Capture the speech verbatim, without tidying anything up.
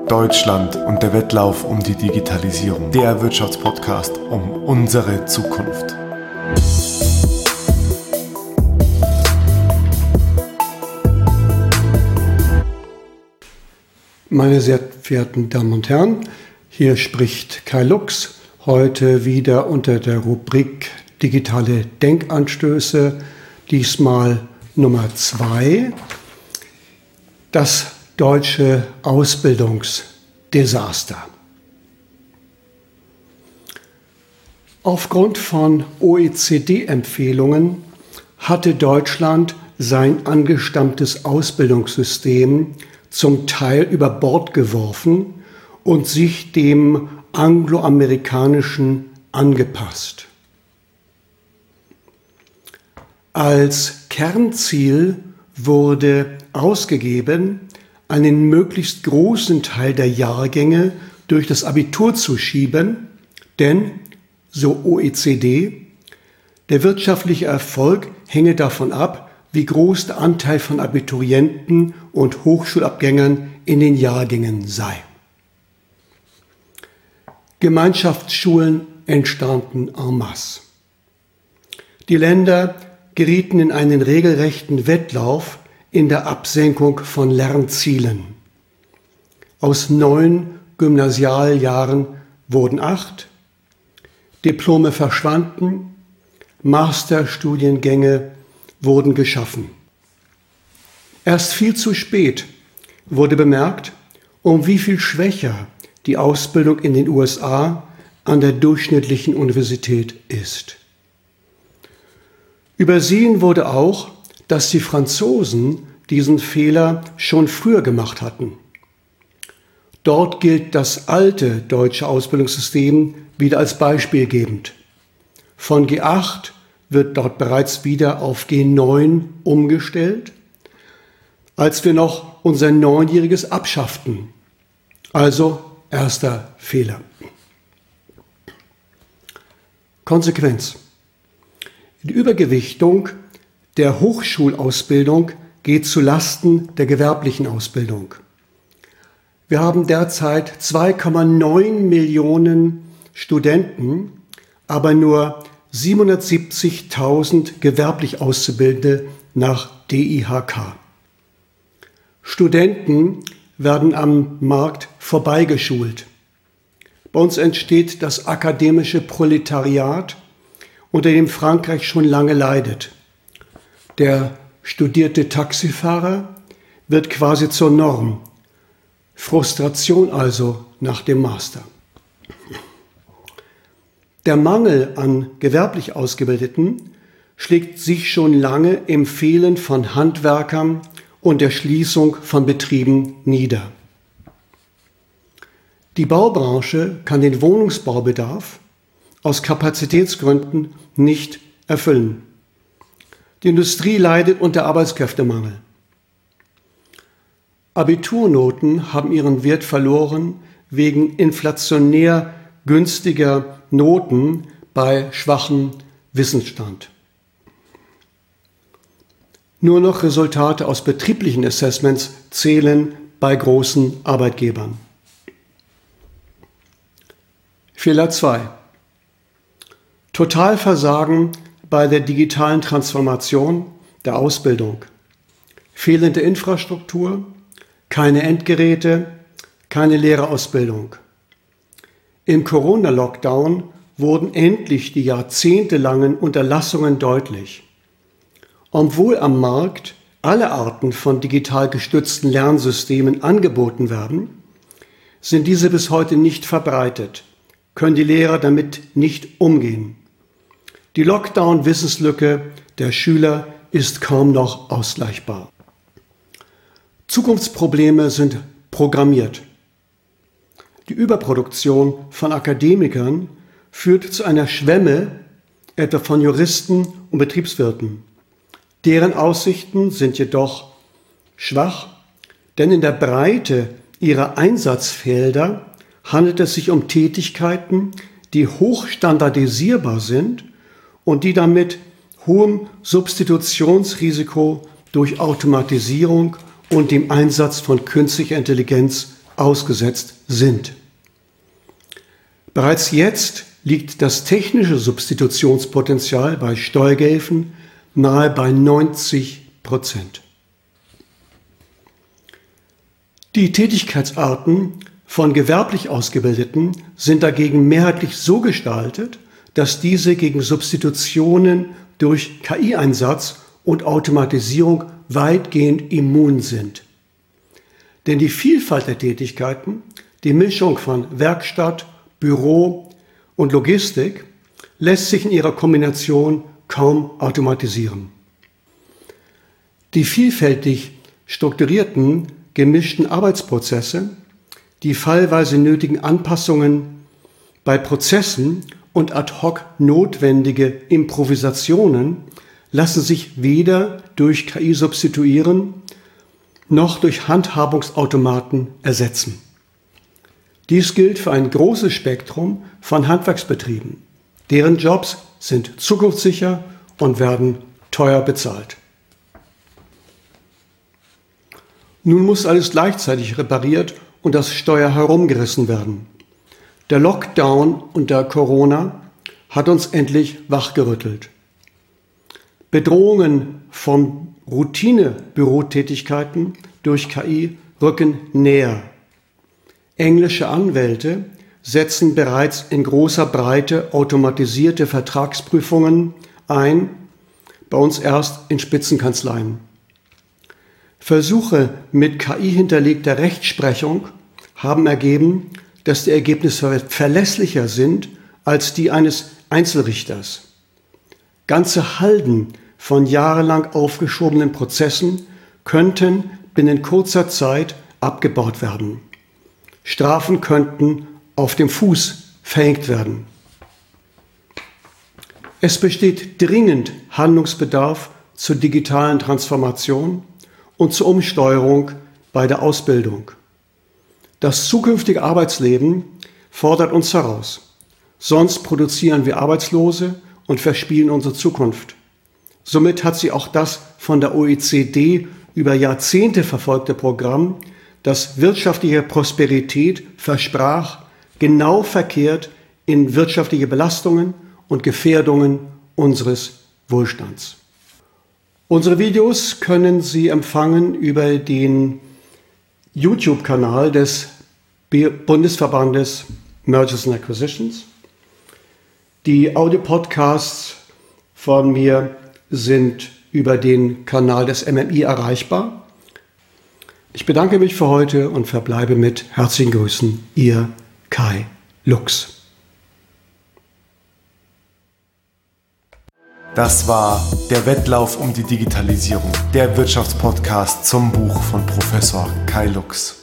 Deutschland und der Wettlauf um die Digitalisierung. Der Wirtschaftspodcast um unsere Zukunft. Meine sehr verehrten Damen und Herren, hier spricht Kai Lux, heute wieder unter der Rubrik Digitale Denkanstöße, diesmal Nummer zwei, das deutsche Ausbildungsdesaster. Aufgrund von O E C D-Empfehlungen hatte Deutschland sein angestammtes Ausbildungssystem zum Teil über Bord geworfen und sich dem angloamerikanischen angepasst. Als Kernziel wurde ausgegeben, einen möglichst großen Teil der Jahrgänge durch das Abitur zu schieben, denn, so O E C D, der wirtschaftliche Erfolg hänge davon ab, wie groß der Anteil von Abiturienten und Hochschulabgängern in den Jahrgängen sei. Gemeinschaftsschulen entstanden en masse. Die Länder gerieten in einen regelrechten Wettlauf in der Absenkung von Lernzielen. Aus neun Gymnasialjahren wurden acht, Diplome verschwanden, Masterstudiengänge wurden geschaffen. Erst viel zu spät wurde bemerkt, um wie viel schwächer die Ausbildung in den U S A an der durchschnittlichen Universität ist. Übersehen wurde auch, dass die Franzosen diesen Fehler schon früher gemacht hatten. Dort gilt das alte deutsche Ausbildungssystem wieder als beispielgebend. Von G acht wird dort bereits wieder auf G neun umgestellt, als wir noch unser Neunjähriges abschafften. Also erster Fehler. Konsequenz. Die Übergewichtung der Hochschulausbildung geht zu Lasten der gewerblichen Ausbildung. Wir haben derzeit zwei Komma neun Millionen Studenten, aber nur siebenhundertsiebzigtausend gewerblich Auszubildende nach D I H K. Studenten werden am Markt vorbeigeschult. Bei uns entsteht das akademische Proletariat, unter dem Frankreich schon lange leidet. Der studierte Taxifahrer wird quasi zur Norm. Frustration also nach dem Master. Der Mangel an gewerblich Ausgebildeten schlägt sich schon lange im Fehlen von Handwerkern und der Schließung von Betrieben nieder. Die Baubranche kann den Wohnungsbaubedarf aus Kapazitätsgründen nicht erfüllen. Die Industrie leidet unter Arbeitskräftemangel. Abiturnoten haben ihren Wert verloren wegen inflationär günstiger Noten bei schwachem Wissensstand. Nur noch Resultate aus betrieblichen Assessments zählen bei großen Arbeitgebern. Fehler zwei. Totalversagen bei der digitalen Transformation der Ausbildung. Fehlende Infrastruktur, keine Endgeräte, keine Lehrerausbildung. Im Corona-Lockdown wurden endlich die jahrzehntelangen Unterlassungen deutlich. Obwohl am Markt alle Arten von digital gestützten Lernsystemen angeboten werden, sind diese bis heute nicht verbreitet, können die Lehrer damit nicht umgehen. Die Lockdown-Wissenslücke der Schüler ist kaum noch ausgleichbar. Zukunftsprobleme sind programmiert. Die Überproduktion von Akademikern führt zu einer Schwemme, etwa von Juristen und Betriebswirten. Deren Aussichten sind jedoch schwach, denn in der Breite ihrer Einsatzfelder handelt es sich um Tätigkeiten, die hochstandardisierbar sind und die damit hohem Substitutionsrisiko durch Automatisierung und dem Einsatz von künstlicher Intelligenz ausgesetzt sind. Bereits jetzt liegt das technische Substitutionspotenzial bei Steuergehilfen nahe bei neunzig Prozent. Die Tätigkeitsarten von gewerblich Ausgebildeten sind dagegen mehrheitlich so gestaltet, dass diese gegen Substitutionen durch K I-Einsatz und Automatisierung weitgehend immun sind. Denn die Vielfalt der Tätigkeiten, die Mischung von Werkstatt, Büro und Logistik, lässt sich in ihrer Kombination kaum automatisieren. Die vielfältig strukturierten, gemischten Arbeitsprozesse, die fallweise nötigen Anpassungen bei Prozessen und ad hoc notwendige Improvisationen lassen sich weder durch K I substituieren, noch durch Handhabungsautomaten ersetzen. Dies gilt für ein großes Spektrum von Handwerksbetrieben. Deren Jobs sind zukunftssicher und werden teuer bezahlt. Nun muss alles gleichzeitig repariert und das Steuer herumgerissen werden. Der Lockdown unter Corona hat uns endlich wachgerüttelt. Bedrohungen von Routine-Bürotätigkeiten durch K I rücken näher. Englische Anwälte setzen bereits in großer Breite automatisierte Vertragsprüfungen ein, bei uns erst in Spitzenkanzleien. Versuche mit K I hinterlegter Rechtsprechung haben ergeben, dass die Ergebnisse verlässlicher sind als die eines Einzelrichters. Ganze Halden von jahrelang aufgeschobenen Prozessen könnten binnen kurzer Zeit abgebaut werden. Strafen könnten auf dem Fuß verhängt werden. Es besteht dringend Handlungsbedarf zur digitalen Transformation und zur Umsteuerung bei der Ausbildung. Das zukünftige Arbeitsleben fordert uns heraus. Sonst produzieren wir Arbeitslose und verspielen unsere Zukunft. Somit hat sie auch das von der O E C D über Jahrzehnte verfolgte Programm, das wirtschaftliche Prosperität versprach, genau verkehrt in wirtschaftliche Belastungen und Gefährdungen unseres Wohlstands. Unsere Videos können Sie empfangen über den YouTube-Kanal des Bundesverbandes Mergers and Acquisitions. Die Audio-Podcasts von mir sind über den Kanal des M M I erreichbar. Ich bedanke mich für heute und verbleibe mit herzlichen Grüßen, Ihr Kai Lux. Das war der Wettlauf um die Digitalisierung, der Wirtschaftspodcast zum Buch von Professor Kai Lux.